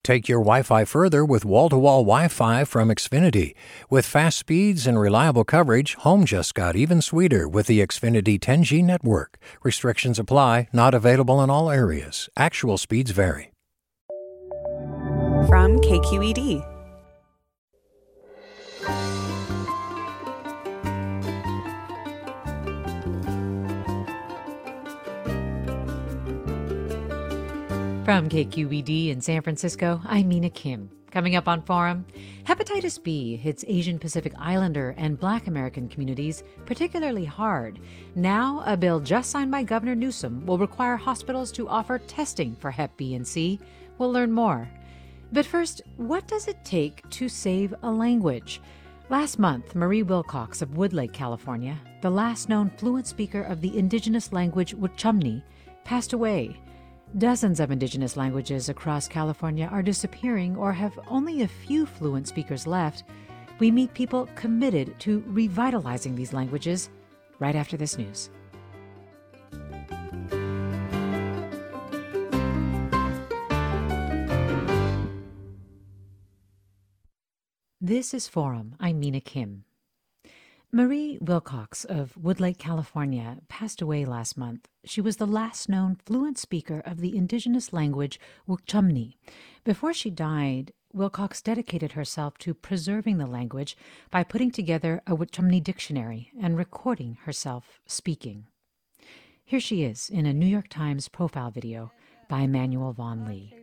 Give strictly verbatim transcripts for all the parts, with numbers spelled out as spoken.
Take your Wi-Fi further with wall-to-wall Wi-Fi from Xfinity. With fast speeds and reliable coverage, home just got even sweeter with the Xfinity ten G network. Restrictions apply, not available in all areas. Actual speeds vary. From K Q E D. From K Q E D in San Francisco, I'm Mina Kim. Coming up on Forum, hepatitis B hits Asian Pacific Islander and Black American communities particularly hard. Now, a bill just signed by Governor Newsom will require hospitals to offer testing for Hep B and C. We'll learn more. But first, what does it take to save a language? Last month, Marie Wilcox of Woodlake, California, the last known fluent speaker of the indigenous language Wukchumni, passed away. Dozens of indigenous languages across California are disappearing or have only a few fluent speakers left. We meet people committed to revitalizing these languages right after this news. This is Forum. I'm Mina Kim. Marie Wilcox of Woodlake, California, passed away last month. She was the last known fluent speaker of the indigenous language Wukchumni. Before she died, Wilcox dedicated herself to preserving the language by putting together a Wukchumni dictionary and recording herself speaking. Here she is in a New York Times profile video by Emmanuel Von Lee.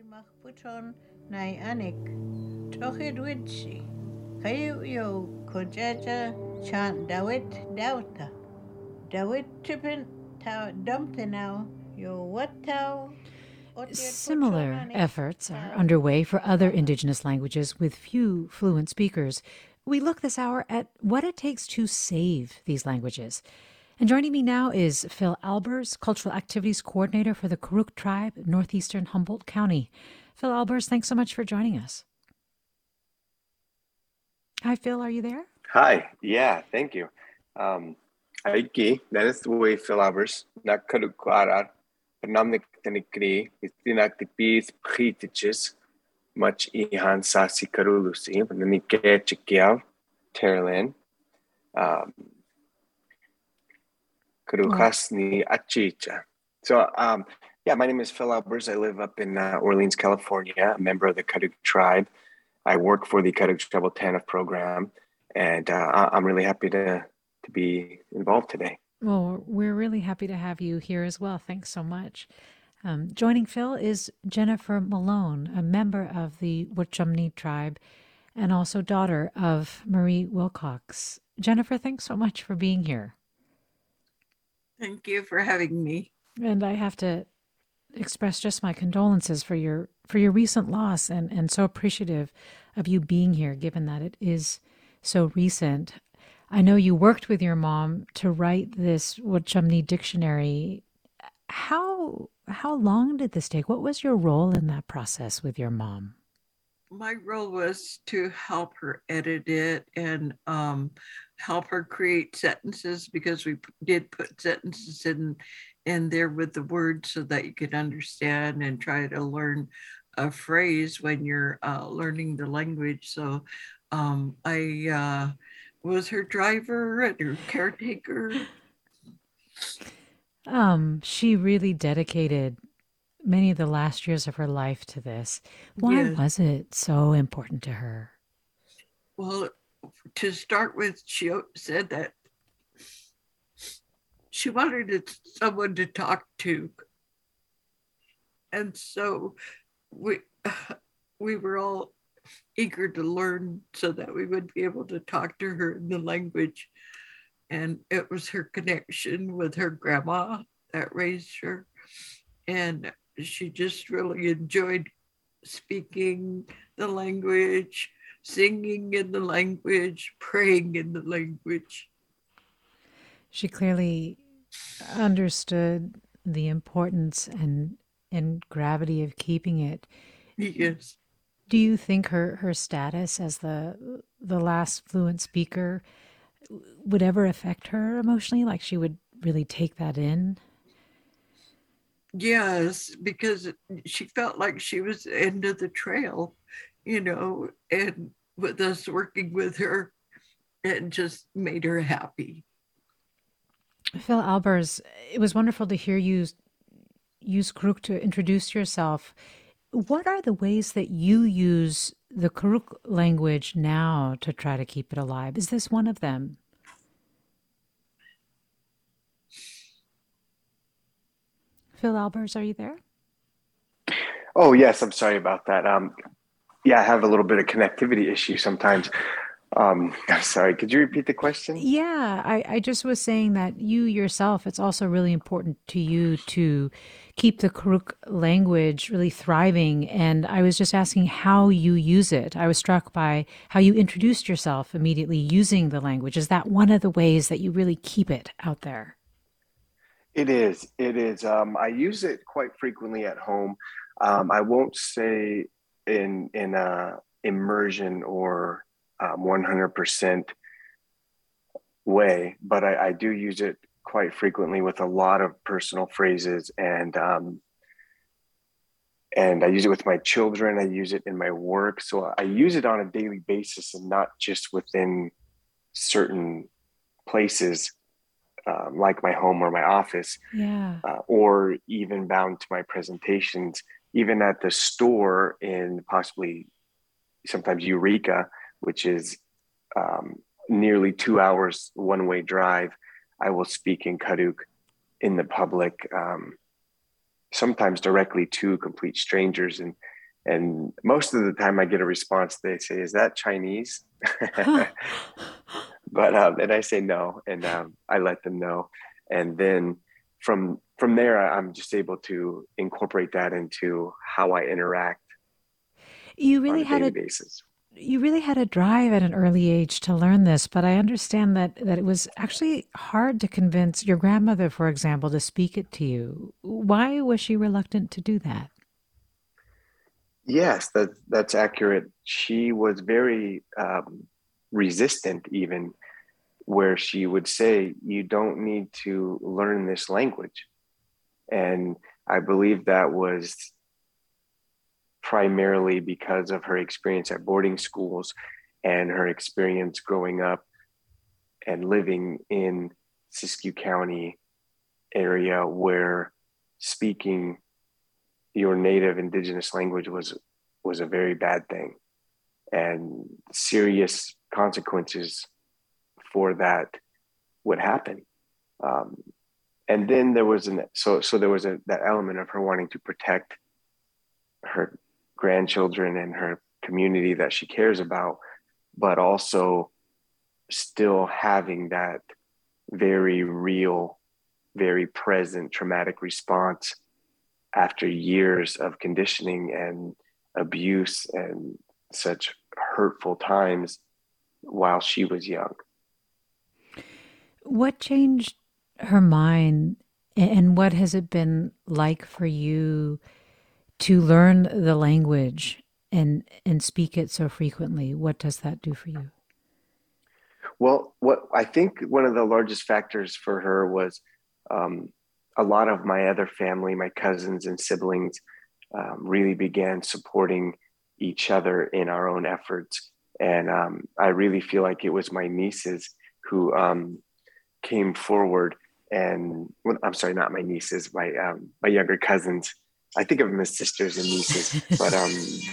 Kayo kojaja chan dawit dauta dawit trippin tau dumpte now yo what tau. Similar efforts are underway for other indigenous languages with few fluent speakers. We look this hour at what it takes to save these languages. And joining me now is Phil Albers, Cultural Activities Coordinator for the Karuk Tribe, Northeastern Humboldt County. Phil Albers, thanks so much for joining us. Hi, Phil. Are you there? Hi. Yeah, thank you. Um, Aiki, that is the way Phil Albers, Nakarukarar, Namnik Tanikri, Istinakipis, Pritiches, much Ihan Sasi Karulusi, but then Nike Chikiav, Terlin, Karukasni Achicha. So, um, yeah, my name is Phil Albers. I live up in uh, Orleans, California, a member of the Karuk Tribe. I work for the Karuk Tribal TANF program, and uh, I'm really happy to, to be involved today. Well, we're really happy to have you here as well. Thanks so much. Um, joining Phil is Jennifer Malone, a member of the Wukchumni tribe and also daughter of Marie Wilcox. Jennifer, thanks so much for being here. Thank you for having me. And I have to express just my condolences for your for your recent loss, and, and so appreciative of you being here, given that it is so recent. I know you worked with your mom to write this Wukchumni dictionary. How how long did this take? What was your role in that process with your mom? My role was to help her edit it and um, help her create sentences, because we did put sentences in in there with the words so that you could understand and try to learn a phrase when you're uh, learning the language. So um, I uh, was her driver and her caretaker. Um, she really dedicated many of the last years of her life to this. Why Yes. was it so important to her? Well, to start with, she said that she wanted it- someone to talk to. And so we we were all eager to learn so that we would be able to talk to her in the language. And it was her connection with her grandma that raised her. And she just really enjoyed speaking the language, singing in the language, praying in the language. She clearly understood the importance and and gravity of keeping it. Yes. Do you think her, her status as the the last fluent speaker would ever affect her emotionally? Like she would really take that in? Yes, because she felt like she was the end of the trail, you know, and with us working with her, it just made her happy. Phil Albers, it was wonderful to hear you use Karuk to introduce yourself. What are the ways that you use the Karuk language now to try to keep it alive? Is this one of them? Phil Albers, are you there? Oh, yes. I'm sorry about that. Um, yeah, I have a little bit of connectivity issue sometimes. Um, I'm sorry. Could you repeat the question? Yeah, I, I just was saying that you yourself, it's also really important to you to keep the Karuk language really thriving. And I was just asking how you use it. I was struck by how you introduced yourself immediately using the language. Is that one of the ways that you really keep it out there? It is. It is. Um, I use it quite frequently at home. Um, I won't say in in a immersion or um, one hundred percent way, but I, I do use it quite frequently with a lot of personal phrases, and um, and I use it with my children. I use it in my work, so I use it on a daily basis, and not just within certain places, um, like my home or my office, Yeah. uh, or even bound to my presentations, even at the store in possibly sometimes Eureka, which is um, nearly two hours one way drive. I will speak in Karuk in the public, um, sometimes directly to complete strangers. And, and most of the time I get a response. They say, "Is that Chinese?" But, um, and I say no, and um, I let them know. And then from, from there, I'm just able to incorporate that into how I interact You on really a had daily a basis. you really had a drive at an early age to learn this, but I understand that that it was actually hard to convince your grandmother, for example, to speak it to you. Why was she reluctant to do that? Yes, that that's accurate. She was very um, resistant, even where she would say, "You don't need to learn this language." And I believe that was primarily because of her experience at boarding schools and her experience growing up and living in Siskiyou County area, where speaking your native indigenous language was was a very bad thing, and serious consequences for that would happen. Um, and then there was an so so there was a that element of her wanting to protect her grandchildren and her community that she cares about, but also still having that very real, very present traumatic response after years of conditioning and abuse and such hurtful times while she was young. What changed her mind, and what has it been like for you to learn the language and and speak it so frequently? What does that do for you? Well, what I think one of the largest factors for her was um, a lot of my other family, my cousins and siblings, um, really began supporting each other in our own efforts. And um, I really feel like it was my nieces who um, came forward and, well, I'm sorry, not my nieces, my um, my younger cousins. I think of them as sisters and nieces, but um,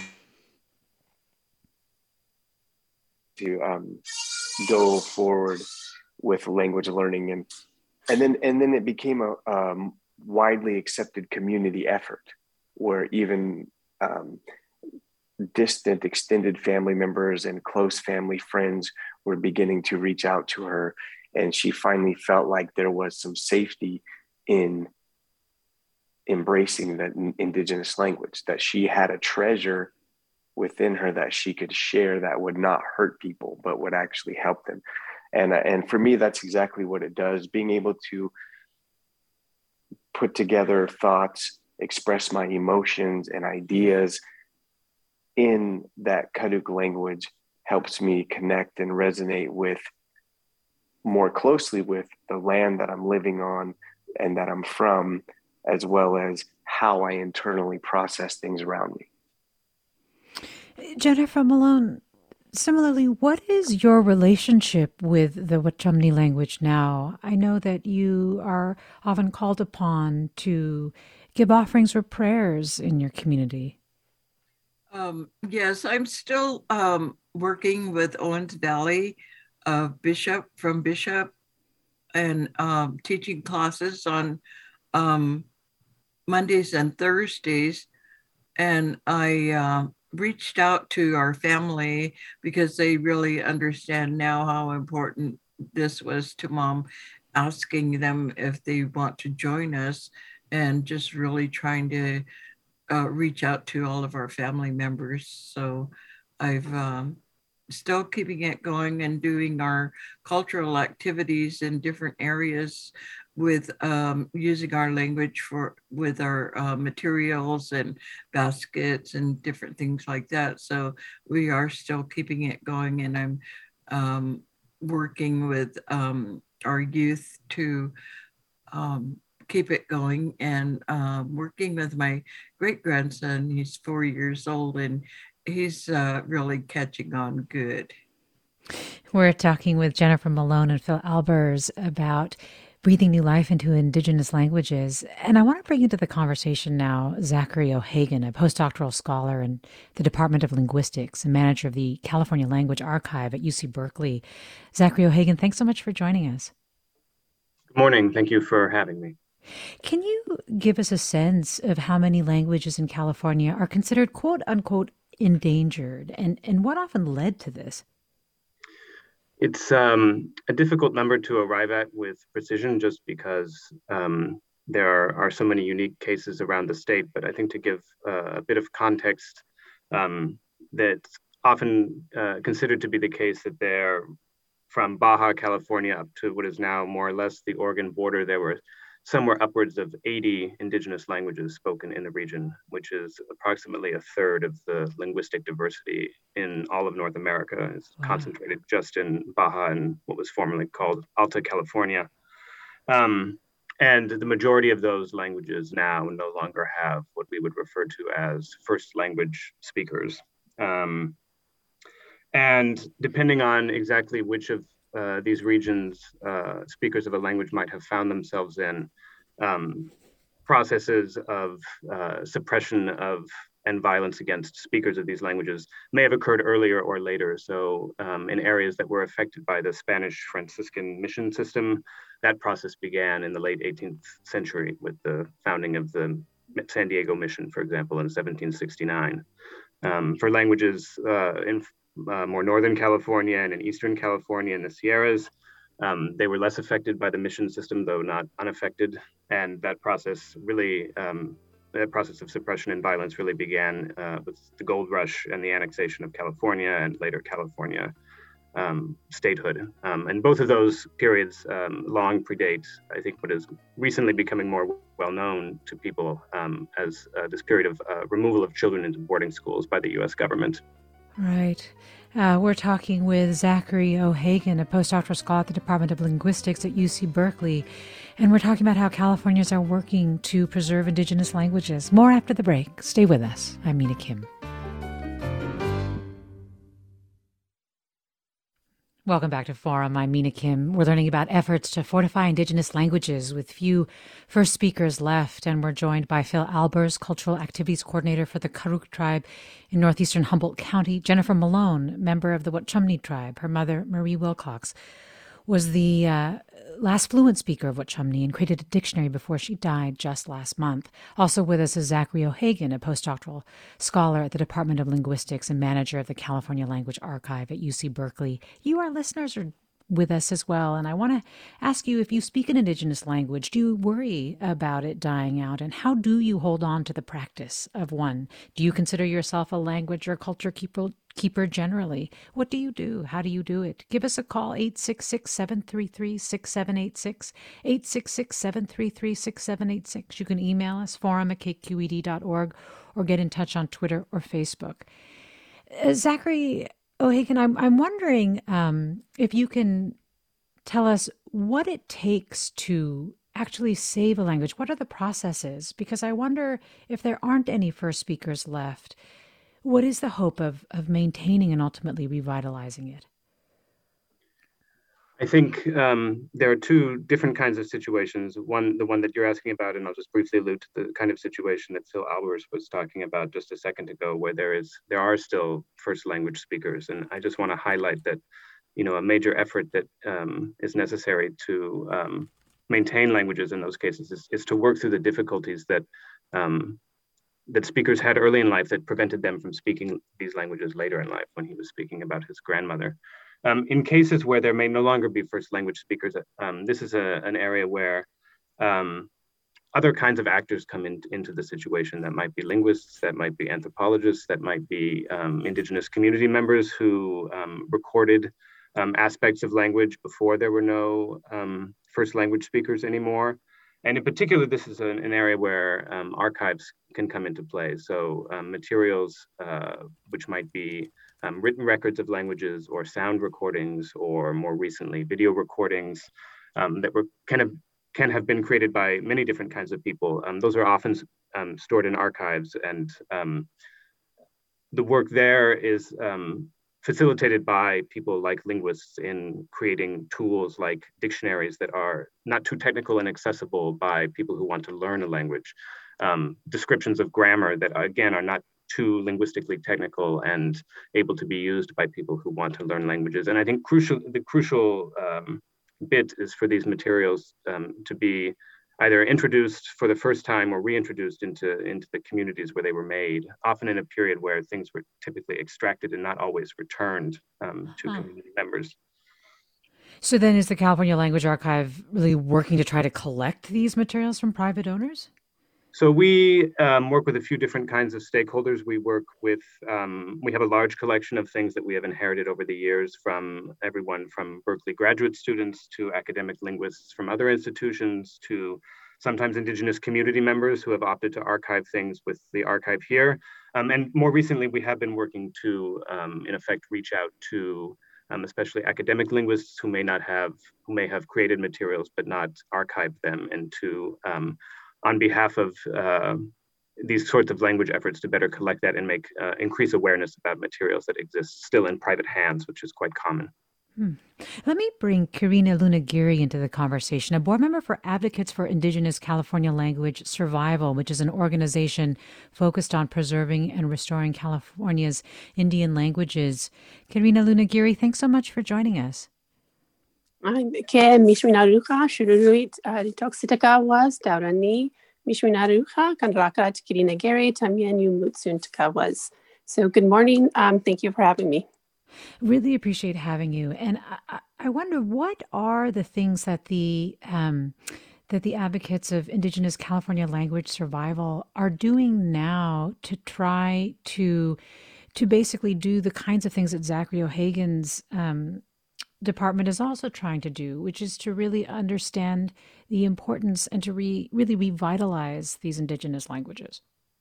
to um, go forward with language learning, and and then and then it became a um, widely accepted community effort, where even um, distant extended family members and close family friends were beginning to reach out to her, and she finally felt like there was some safety in embracing the indigenous language, that she had a treasure within her that she could share that would not hurt people but would actually help them. And and for me, that's exactly what it does. Being able to put together thoughts, express my emotions and ideas in that Karuk language helps me connect and resonate with more closely with the land that I'm living on and that I'm from, as well as how I internally process things around me. Jennifer Malone, similarly, what is your relationship with the Whatchumni language now? I know that you are often called upon to give offerings or prayers in your community. Um, yes, I'm still um, working with Owens Valley uh, Bishop from Bishop and um, teaching classes on um, Mondays and Thursdays. And I uh, reached out to our family because they really understand now how important this was to Mom, asking them if they want to join us and just really trying to uh, reach out to all of our family members. So I've um, still keeping it going and doing our cultural activities in different areas with um, using our language for with our uh, materials and baskets and different things like that. So we are still keeping it going, and I'm um, working with um, our youth to um, keep it going, and uh, working with my great grandson. He's four years old, and he's uh, really catching on good. We're talking with Jennifer Malone and Phil Albers about breathing new life into Indigenous languages. And I want to bring into the conversation now Zachary O'Hagan, a postdoctoral scholar in the Department of Linguistics and manager of the California Language Archive at U C Berkeley. Zachary O'Hagan, thanks so much for joining us. Good morning. Thank you for having me. Can you give us a sense of how many languages in California are considered quote unquote endangered, and, and what often led to this? It's um, a difficult number to arrive at with precision just because um, there are, are so many unique cases around the state. But I think to give uh, a bit of context, um, that's often uh, considered to be the case that there, from Baja California up to what is now more or less the Oregon border, there were somewhere upwards of eighty indigenous languages spoken in the region, which is approximately a third of the linguistic diversity in all of North America. It's wow. concentrated just in Baja and what was formerly called Alta California. Um, and the majority of those languages now no longer have what we would refer to as first language speakers. Um, and depending on exactly which of Uh, these regions, uh, speakers of a language might have found themselves in um, processes of uh, suppression of and violence against speakers of these languages may have occurred earlier or later. So um, in areas that were affected by the Spanish Franciscan mission system, that process began in the late eighteenth century with the founding of the San Diego mission, for example, in seventeen sixty-nine. Um, for languages uh, in Uh, more Northern California and in Eastern California and the Sierras. Um, they were less affected by the mission system, though not unaffected. And that process really, um, that process of suppression and violence really began uh, with the gold rush and the annexation of California and later California um, statehood. Um, and both of those periods um, long predate, I think, what is recently becoming more well known to people um, as uh, this period of uh, removal of children into boarding schools by the U S government. Right. Uh, we're talking with Zachary O'Hagan, a postdoctoral scholar at the Department of Linguistics at U C Berkeley. And we're talking about how Californians are working to preserve indigenous languages. More after the break. Stay with us. I'm Mina Kim. Welcome back to Forum. I'm Mina Kim. We're learning about efforts to fortify indigenous languages with few first speakers left, and we're joined by Phil Albers, Cultural Activities Coordinator for the Karuk tribe in northeastern Humboldt County, Jennifer Malone, member of the Whatchumni tribe. Her mother, Marie Wilcox, was the uh, last fluent speaker of Whatchumni and created a dictionary before she died just last month. Also with us is Zachary O'Hagan, a postdoctoral scholar at the Department of Linguistics and manager of the California Language Archive at U C Berkeley. You, our listeners, are with us as well. And I want to ask you, if you speak an indigenous language, do you worry about it dying out? And how do you hold on to the practice of one? Do you consider yourself a language or culture keeper, keeper generally? What do you do? How do you do it? Give us a call, eight six six, seven three three, six seven eight six, eight six six, seven three three, six seven eight six. You can email us, forum at k q e d dot org, or get in touch on Twitter or Facebook. Uh, Zachary O'Hagan, I'm, I'm wondering um, if you can tell us what it takes to actually save a language? What are the processes? Because I wonder if there aren't any first speakers left, what is the hope of, of maintaining and ultimately revitalizing it? I think um, there are two different kinds of situations. One, the one that you're asking about, and I'll just briefly allude to the kind of situation that Phil Albers was talking about just a second ago, where there is there are still first language speakers. And I just want to highlight that, you know, a major effort that um, is necessary to um, maintain languages in those cases is, is to work through the difficulties that um, that speakers had early in life that prevented them from speaking these languages later in life, when he was speaking about his grandmother. Um, in cases where there may no longer be first language speakers, um, this is a, an area where um, other kinds of actors come in, into the situation. That might be linguists, that might be anthropologists, that might be um, indigenous community members who um, recorded um, aspects of language before there were no um, first language speakers anymore. And in particular, this is an, an area where um, archives can come into play. So um, materials uh, which might be um, written records of languages, or sound recordings, or more recently video recordings um, that were kind of can have been created by many different kinds of people. Um, those are often um, stored in archives, and um, the work there is um, facilitated by people like linguists in creating tools like dictionaries that are not too technical and accessible by people who want to learn a language. Um, descriptions of grammar that, again, are not too linguistically technical and able to be used by people who want to learn languages. And I think crucial, the crucial um, bit is for these materials um, to be either introduced for the first time or reintroduced into, into the communities where they were made, often in a period where things were typically extracted and not always returned um, to huh. community members. So then is the California Language Archive really working to try to collect these materials from private owners? So we um, work with a few different kinds of stakeholders. We work with, um, we have a large collection of things that we have inherited over the years from everyone from Berkeley graduate students to academic linguists from other institutions to sometimes indigenous community members who have opted to archive things with the archive here. Um, and more recently, we have been working to, um, in effect, reach out to um, especially academic linguists who may not have, who may have created materials but not archived them, and to um, on behalf of uh, these sorts of language efforts to better collect that and make uh, increase awareness about materials that exist still in private hands, which is quite common. Hmm. Let me bring Karina Luna-Geary into the conversation, a board member for Advocates for Indigenous California Language Survival, which is an organization focused on preserving and restoring California's Indian languages. Karina Luna-Geary, thanks so much for joining us. Ke mishminaruha shururuit toxitakawas daurani mishminaruha kanraka Karina Geary tamyanu mutsun takawas. So good morning. Um, thank you for having me. Really appreciate having you. And I, I wonder, what are the things that the um, that the advocates of Indigenous California language survival are doing now to try to to basically do the kinds of things that Zachary O'Hagan's um, department is also trying to do, which is to really understand the importance and to re, really revitalize these indigenous languages.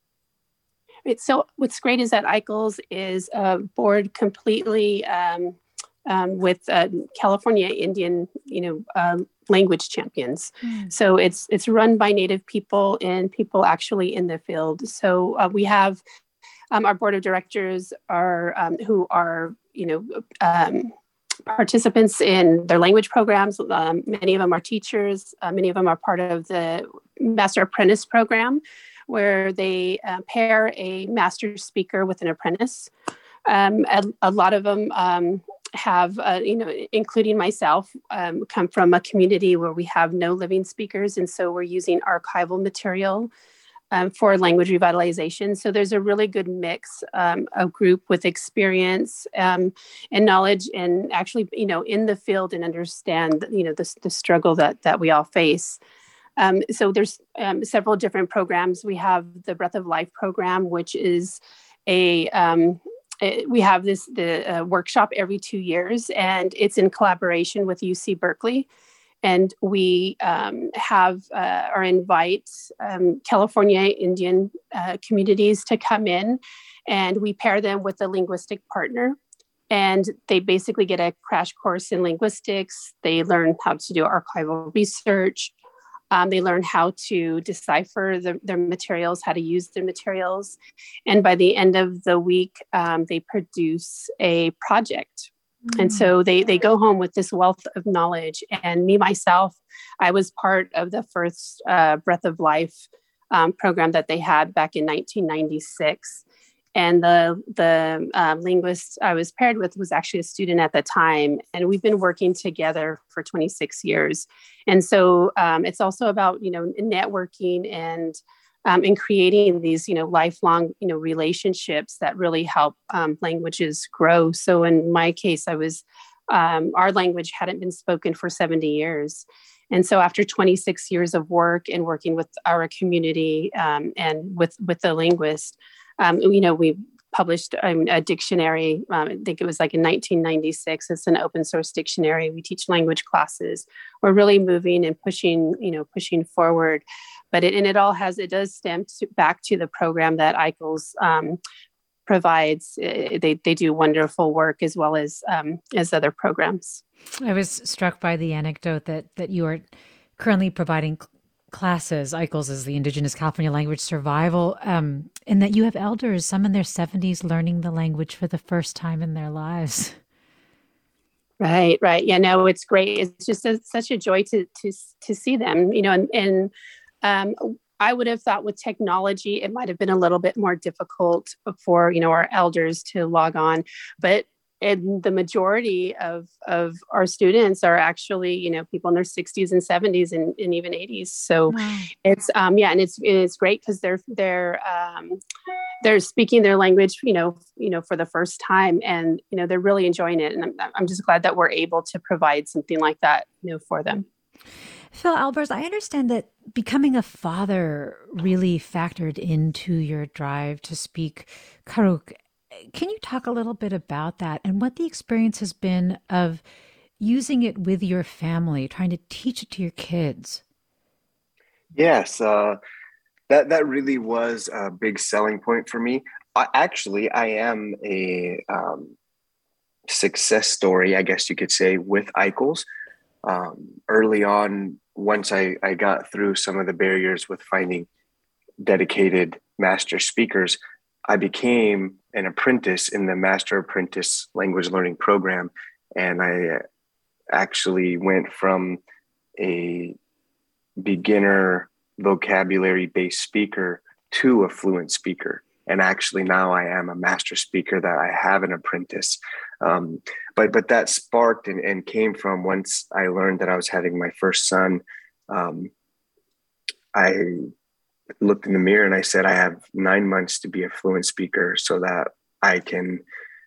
Right, so what's great is that I C L S is a board completely um, um, with uh, California Indian, you know, uh, language champions. Mm. So it's it's run by Native people and people actually in the field. So uh, we have um, our board of directors are um, who are, you know, um, participants in their language programs. Um, many of them are teachers. Uh, many of them are part of the Master Apprentice program, where they uh, pair a master speaker with an apprentice. Um, a, a lot of them um, have, uh, you know, including myself, um, come from a community where we have no living speakers. And so we're using archival material um, for language revitalization. So there's a really good mix, um, a group with experience um, and knowledge and actually, you know, in the field and understand, you know, the, the struggle that, that we all face. Um, so there's um, several different programs. We have the Breath of Life program, which is a, um, it, we have this the uh, workshop every two years, and it's in collaboration with U C Berkeley. And we um, have uh, or invite um, California Indian uh, communities to come in, and we pair them with a linguistic partner. And they basically get a crash course in linguistics. They learn how to do archival research. Um, they learn how to decipher the, their materials, how to use their materials. And by the end of the week, um, they produce a project. Mm. And so they, they go home with this wealth of knowledge. And me, myself, I was part of the first uh, Breath of Life um, program that they had back in nineteen ninety-six. And the the uh, linguist I was paired with was actually a student at the time. And we've been working together for twenty-six years. And so um, it's also about, you know, networking and um, and creating these, you know, lifelong, you know, relationships that really help um, languages grow. So in my case, I was, um, our language hadn't been spoken for seventy years. And so after twenty-six years of work and working with our community um, and with, with the linguist, Um, you know, we published um, a dictionary. Um, I think it was like in nineteen ninety-six. It's an open source dictionary. We teach language classes. We're really moving and pushing, you know, pushing forward. But it, and it all has, it does stem to, back to the program that I C L S um, provides. It, they they do wonderful work as well as um, as other programs. I was struck by the anecdote that that you are currently providing classes. I C L S is the Indigenous California Language Survival, um, and that you have elders, some in their seventies, learning the language for the first time in their lives. Right, right. Yeah, no, it's great. It's just a, such a joy to to to see them. You know, and, and um, I would have thought with technology, it might have been a little bit more difficult for, you know, our elders to log on, but and the majority of, of our students are actually, you know, people in their sixties and seventies and, and even eighties. So wow. it's, um, yeah, and it's, it's great because they're, they're, um, they're speaking their language, you know, you know, for the first time, and, you know, they're really enjoying it. And I'm, I'm just glad that we're able to provide something like that, you know, for them. Phil Albers, I understand that becoming a father really factored into your drive to speak Karuk. Can you talk a little bit about that and what the experience has been of using it with your family, trying to teach it to your kids? Yes, uh, that that really was a big selling point for me. I, actually, I am a um, success story, I guess you could say, with I C L S. Um, early on, once I, I got through some of the barriers with finding dedicated master speakers, I became an apprentice in the Master Apprentice Language Learning Program. And I actually went from a beginner vocabulary-based speaker to a fluent speaker. And actually now I am a master speaker that I have an apprentice. Um, but but that sparked and, and came from once I learned that I was having my first son. Um, I looked in the mirror and I said, I have nine months to be a fluent speaker so that I can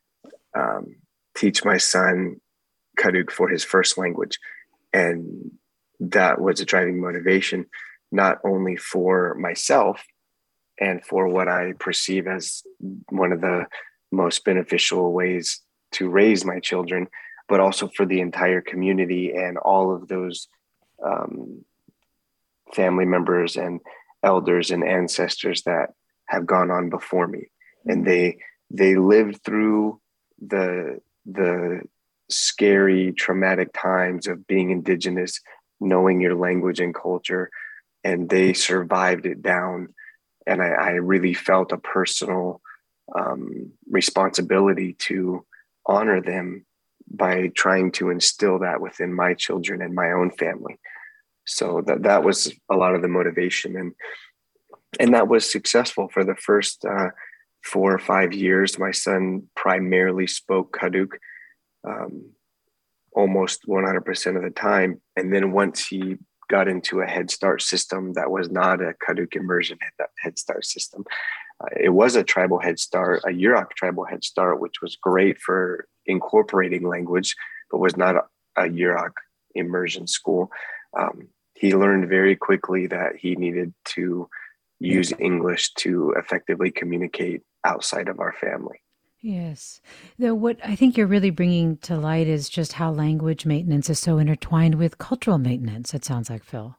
um, teach my son Karuk for his first language. And that was a driving motivation, not only for myself and for what I perceive as one of the most beneficial ways to raise my children, but also for the entire community and all of those um, family members and elders and ancestors that have gone on before me. And they they lived through the the scary, traumatic times of being Indigenous, knowing your language and culture, and they survived it down. And I, I really felt a personal um, responsibility to honor them by trying to instill that within my children and my own family. So that that was a lot of the motivation, and and that was successful for the first uh, four or five years. My son primarily spoke Karuk um, almost one hundred percent of the time, and then once he got into a Head Start system that was not a Karuk immersion Head Start system, uh, it was a tribal Head Start, a Yurok tribal Head Start, which was great for incorporating language, but was not a, a Yurok immersion school. Um, he learned very quickly that he needed to use English to effectively communicate outside of our family. Yes. Though what I think you're really bringing to light is just how language maintenance is so intertwined with cultural maintenance, it sounds like, Phil.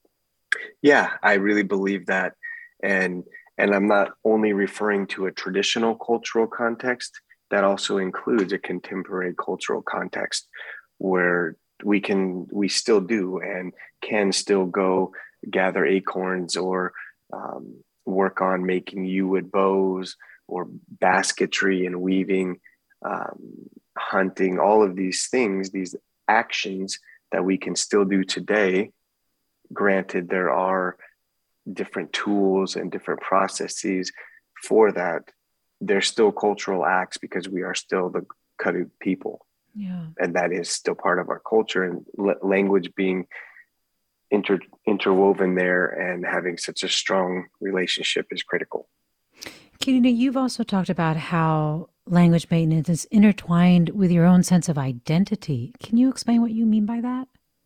Yeah, I really believe that. And and I'm not only referring to a traditional cultural context, that also includes a contemporary cultural context where we can, we still do and can still go gather acorns or um, work on making yew wood bows or basketry and weaving, um, hunting, all of these things, these actions that we can still do today. Granted, there are different tools and different processes for that. They're still cultural acts because we are still the Karuk people. Yeah. And that is still part of our culture, and l- language being inter- interwoven there and having such a strong relationship is critical. Kenina, you've also talked about how language maintenance is intertwined with your own sense of identity. Can you explain what you mean by that?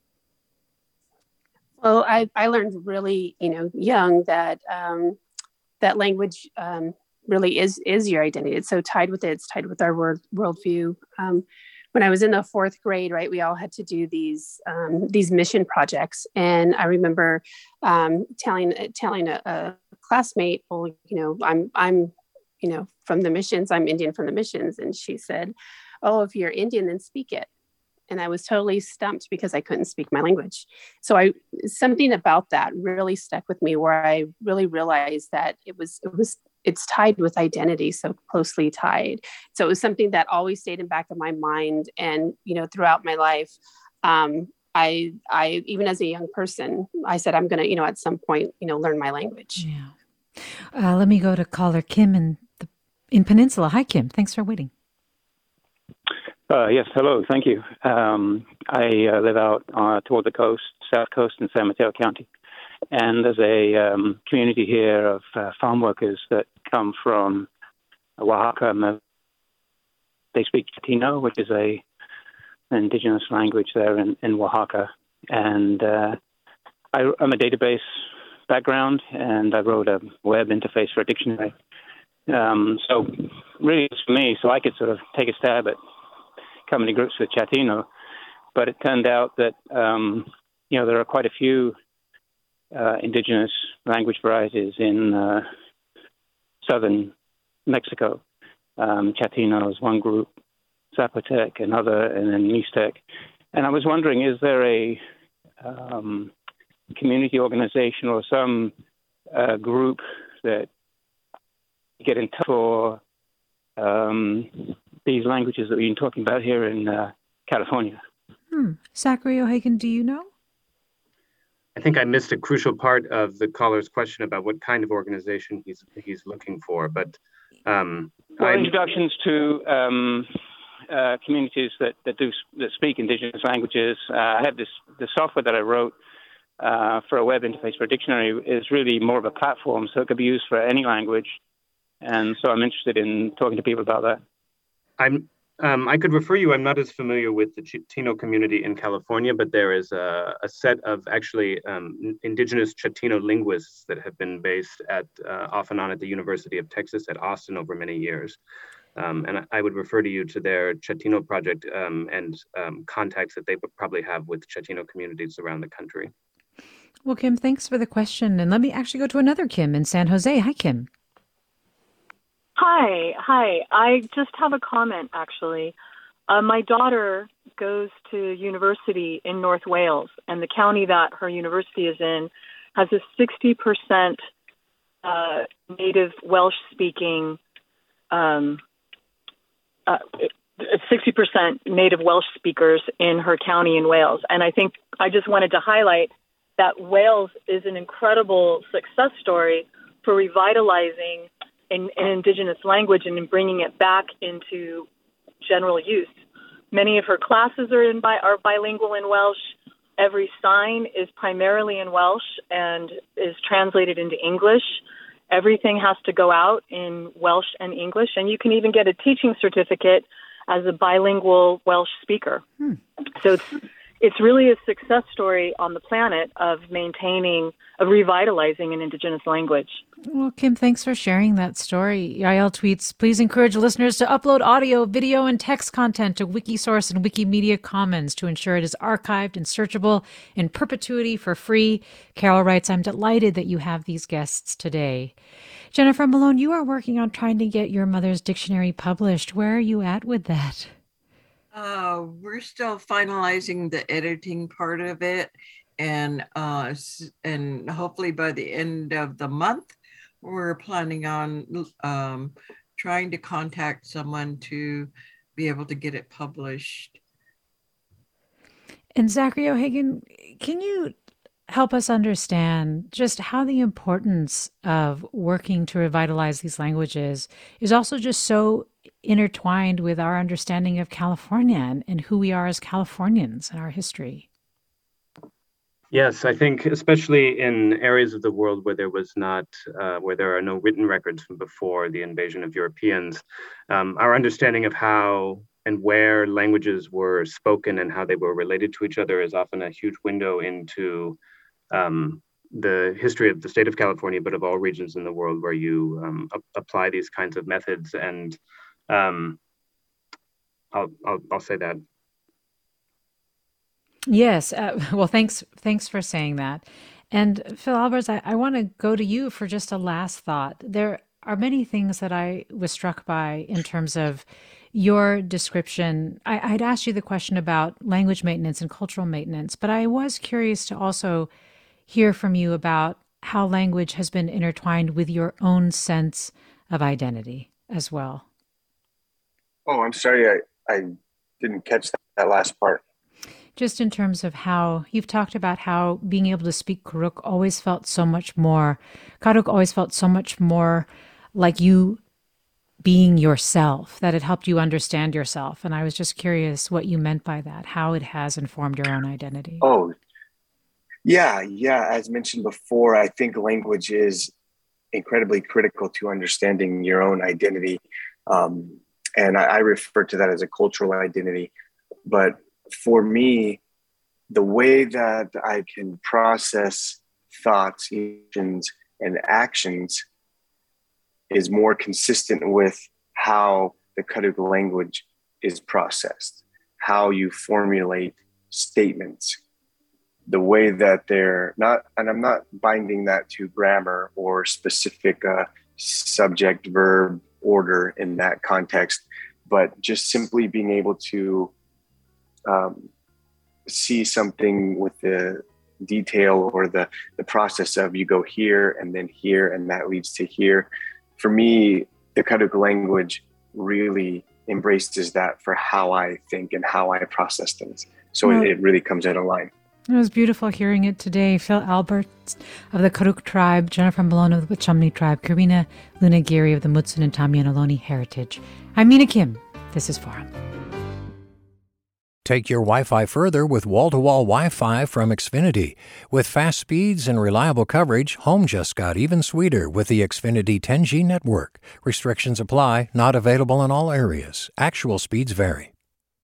Well, I, I learned really, you know, young that um, that language um, really is is your identity. It's so tied with it. It's tied with our world worldview. Um, when I was in the fourth grade, right, we all had to do these um, these mission projects, and I remember um, telling telling a, a classmate, "Well, you know, I'm I'm, you know, from the missions. I'm Indian from the missions," and she said, "Oh, if you're Indian, then speak it." And I was totally stumped because I couldn't speak my language. So I something about that really stuck with me, where I really realized that it was it was it's tied with identity, so closely tied. So it was something that always stayed in the back of my mind. And, you know, throughout my life, um, I, I, even as a young person, I said, I'm going to, you know, at some point, you know, learn my language. Yeah. Uh, let me go to caller Kim in the in Peninsula. Hi, Kim. Thanks for waiting. Uh, yes, hello. Thank you. Um, I uh, live out uh, toward the coast, south coast in San Mateo County. And there's a um, community here of uh, farm workers that come from Oaxaca. They speak Chatino, which is a an indigenous language there in, in Oaxaca. And uh, I, I'm a database background, and I wrote a web interface for a dictionary. Um, so really it's for me, so I could sort of take a stab at coming to grips with Chatino. But it turned out that, um, you know, there are quite a few Uh, indigenous language varieties in uh, southern Mexico. Um, Chatino is one group, Zapotec another, and then Mixtec. And I was wondering, is there a um, community organization or some uh, group that get in touch for um, these languages that we've been talking about here in uh, California? Hmm. Zachary O'Hagan, do you know? I think I missed a crucial part of the caller's question about what kind of organization he's he's looking for. But um, well, I'm... introductions to um, uh, communities that, that do that speak indigenous languages. Uh, I have this the software that I wrote uh, for a web interface for a dictionary is really more of a platform, so it could be used for any language. And so I'm interested in talking to people about that. I'm. Um, I could refer you, I'm not as familiar with the Chatino community in California, but there is a, a set of actually um, indigenous Chatino linguists that have been based at uh, off and on at the University of Texas at Austin over many years. Um, and I, I would refer to you to their Chatino project um, and um, contacts that they would probably have with Chatino communities around the country. Well, Kim, thanks for the question. And let me actually go to another Kim in San Jose. Hi, Kim. Hi, hi. I just have a comment, actually. Uh, my daughter goes to university in North Wales, and the county that her university is in has a sixty percent uh, native Welsh-speaking, um, uh, sixty percent native Welsh speakers in her county in Wales. And I think I just wanted to highlight that Wales is an incredible success story for revitalizing In, in indigenous language and in bringing it back into general use. Many of her classes are in bi- are bilingual in Welsh. Every sign is primarily in Welsh and is translated into English. Everything has to go out in Welsh and English, and you can even get a teaching certificate as a bilingual Welsh speaker. Hmm. So it's it's really a success story on the planet of maintaining, of revitalizing an indigenous language. Well, Kim, thanks for sharing that story. Yael tweets, please encourage listeners to upload audio, video, and text content to Wikisource and Wikimedia Commons to ensure it is archived and searchable in perpetuity for free. Carol writes, I'm delighted that you have these guests today. Jennifer Malone, you are working on trying to get your mother's dictionary published. Where are you at with that? Uh, we're still finalizing the editing part of it. and uh, and hopefully by the end of the month, we're planning on um, trying to contact someone to be able to get it published. And Zachary O'Hagan, can you help us understand just how the importance of working to revitalize these languages is also just so intertwined with our understanding of California and, and who we are as Californians and our history? Yes, I think especially in areas of the world where there was not, uh, where there are no written records from before the invasion of Europeans, um, our understanding of how and where languages were spoken and how they were related to each other is often a huge window into um, the history of the state of California, but of all regions in the world where you um, a- apply these kinds of methods. And um, I'll, I'll, I'll say that. Yes. Uh, well, thanks. Thanks for saying that. And Phil Albers, I, I want to go to you for just a last thought. There are many things that I was struck by in terms of your description. I, I'd asked you the question about language maintenance and cultural maintenance, but I was curious to also hear from you about how language has been intertwined with your own sense of identity as well. Oh, I'm sorry. I, I didn't catch that, that last part. Just in terms of how you've talked about how being able to speak Karuk always felt so much more, Karuk always felt so much more like you being yourself, that it helped you understand yourself. And I was just curious what you meant by that, how it has informed your own identity. Oh, yeah, yeah. As mentioned before, I think language is incredibly critical to understanding your own identity. Um, and I, I refer to that as a cultural identity. But for me, the way that I can process thoughts, emotions, and actions is more consistent with how the Karuk language is processed, how you formulate statements, the way that they're not, and I'm not binding that to grammar or specific uh, subject, verb, order in that context, but just simply being able to um, see something with the detail or the, the process of you go here and then here, and that leads to here. For me, the Karuk language really embraces that for how I think and how I process things. So well, it, it really comes in line. It was beautiful hearing it today. Phil Albers of the Karuk tribe, Jennifer Malone of the Wachumni tribe, Karina Luna Geary of the Mutsun and Tamiana heritage. I'm Mina Kim. This is Forum. Take your Wi-Fi further with wall-to-wall Wi-Fi from Xfinity. With fast speeds and reliable coverage, home just got even sweeter with the Xfinity ten G network. Restrictions apply, not available in all areas. Actual speeds vary.